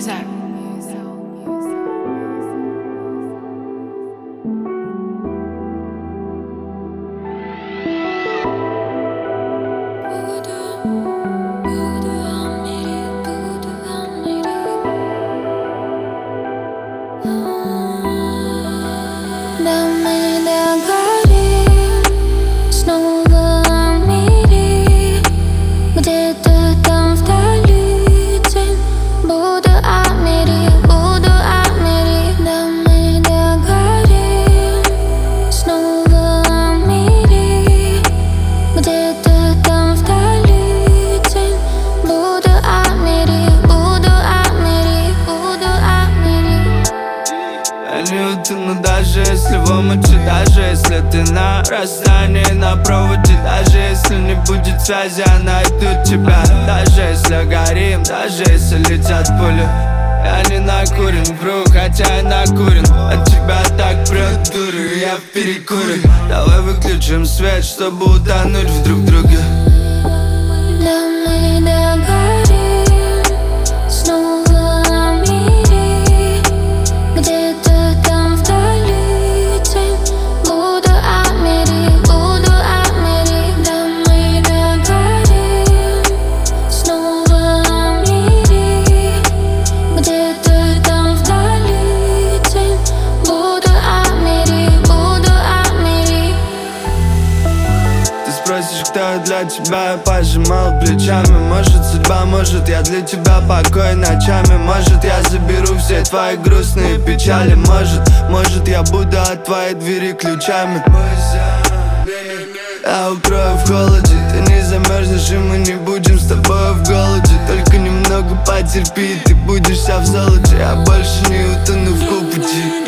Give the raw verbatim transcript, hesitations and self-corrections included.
music. Да, мы договорим снова о мире. Где-то там вдали тень. Буду о мире, буду о мире. Да, мы договорим снова о мире. Где-то там вдали тень. Буду о мире, буду о мире, буду о мире. Я не утону, даже если в омуте, даже если ты на расстоянии, на проводе. Даже если не будет связи, я найду тебя. Даже если горим, даже если летят пули. Я не накурен, вру, хотя я накурен. От тебя так прет дуры, я в перекуре. Давай выключим свет, чтобы утонуть в друг друге. Да, мы договорим снова о мире. Где-то там вдали тень. Буду о мире, буду о мире. Да, мы договорим снова о мире. Где-то там вдали тень. Буду о мире, буду о мире. Ты спросишь, кто я для тебя, я пожимал плечами. Может судьба, может я для тебя покой ночами. Может я заберу все твои грустные печали. Может, может я буду от твоей двери ключами. Я укрою в холоде, ты не замерзнешь, и мы не будем с тобой в голоде. Только немного потерпи, ты будешь вся в золоте. Я больше не утону в купути.